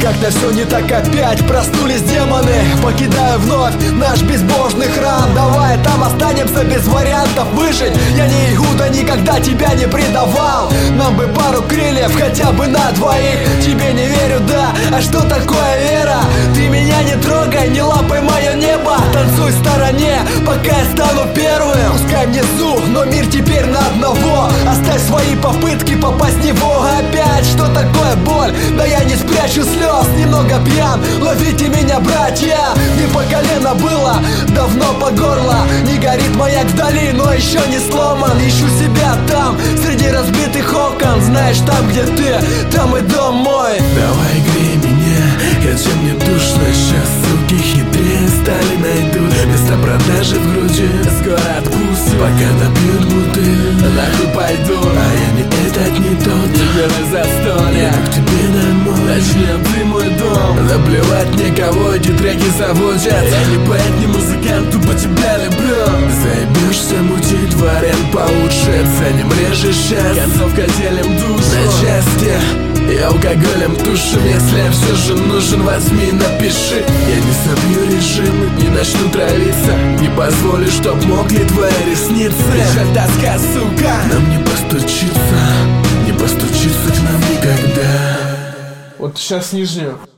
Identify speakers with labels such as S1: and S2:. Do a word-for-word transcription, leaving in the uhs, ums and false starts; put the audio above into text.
S1: как-то все не так опять. Проснулись демоны, покидая вновь наш безбожный храм. Давай там останемся без вариантов выжить. Я не Иуда, никогда тебя не предавал. Нам бы пару крыльев хотя бы на двоих. Тебе не верю, да, а что такое вера? Ты меня не трогай, не лапай мое небо. Танцуй в стороне, пока я стану первым. Пускай внизу, но мир теперь на одного. Оставь свои попытки попасть в него опять. Что такое боль? Да я не спрячу слез. Немного пьян, ловите меня, братья. Не по колено было, давно по горло. Не горит маяк вдали, но еще не сломан. Ищу себя там, среди разбитых окон. Знаешь, там где ты, там и дом мой.
S2: Давай грей меня, хотя мне душно. Сейчас суки хитрее стали, найдут место продажи в груди. Скоро откусим, пока допьют бутыль. Нахуй пойду, а я не этот, не тот. Теперь на застолье, еду к тебе домой. Начнем ты мой дом. Наплевать никого эти треки заводят. Я не поэт, не музыкант, тупо тебя люблю. Заебешься мутить, вариант получше. Ценим реже сейчас, концовка делим душу на части. Я алкоголем тушим, если я все же нужен, возьми и напиши. Я не собью режим, не начну травиться. Не позволю, чтоб мокли твои ресницы. Бежать тоска, сука, нам не постучиться. Не постучиться к нам никогда.
S3: Вот сейчас нижнюю.